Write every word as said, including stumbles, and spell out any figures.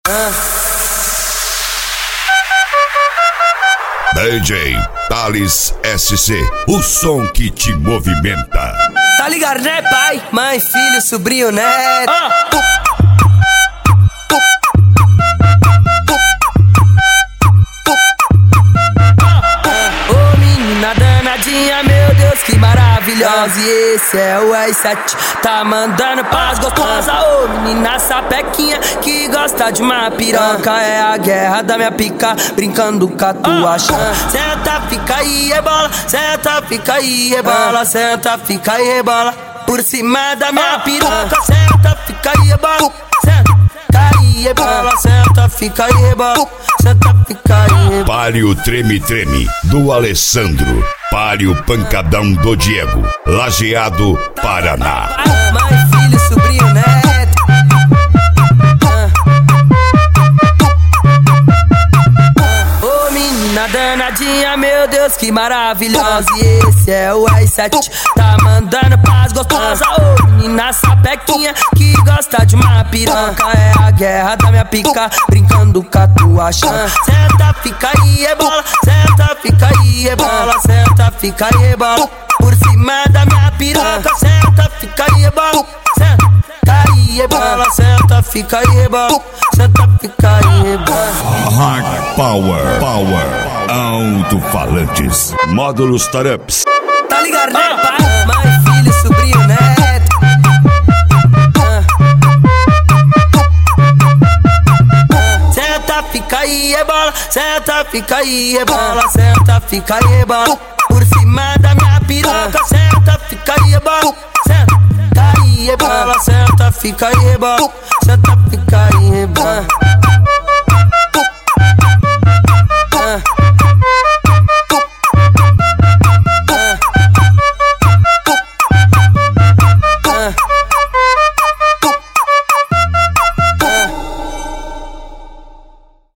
D J Thales S C, o som que te movimenta. Tá ligado, né, pai? Mãe, filho, sobrinho, neto. Ô menina danadinha, meu Deus, que maravilhosa. E esse é o R sete, tá mandando pras gostosas. Ô menina sapequinha, que gosta de uma piroca. É a guerra da minha pica, brincando com a tua chã. Senta, fica aí, rebola. Senta, fica aí, rebola. Senta, fica aí, rebola. Por cima da minha piroca. Senta, fica aí, rebola. Senta, fica aí, rebola. Senta, fica aí, rebola. Senta, fica aí, rebola. Pare o treme-treme do Alessandro. Pare o pancadão do Diego. Lajeado, Paraná. Mãe, filho, sobrinho, neto. Ô menina danadinha, meu Deus, que maravilhosa. E esse é o R sete, tá mandando pras gostosas. Ô menina sapequinha, que gosta de uma piroca. É a guerra da minha pica, brincando com a tua chã. Senta, fica aí, rebola. Senta, fica aí, rebola. Senta, fica aí, rebola. Por cima da minha piroca. Senta, fica aí, rebola. Senta, fica aí, rebola. Senta, fica aí, rebola. Senta, fica aí, rebola. Hard Power, Power, alto-falantes, módulos Tarups. Tá ligado, né, pai? Mãe, filho, sobrinho, neto. Senta, fica aí, rebola. Senta, fica aí, rebola. Senta, fica aí, rebola. Por cima da minha piroca. Senta, fica aí, rebola. Senta, fica aí, rebola. Senta, fica aí, rebola. Senta, fica aí, rebola.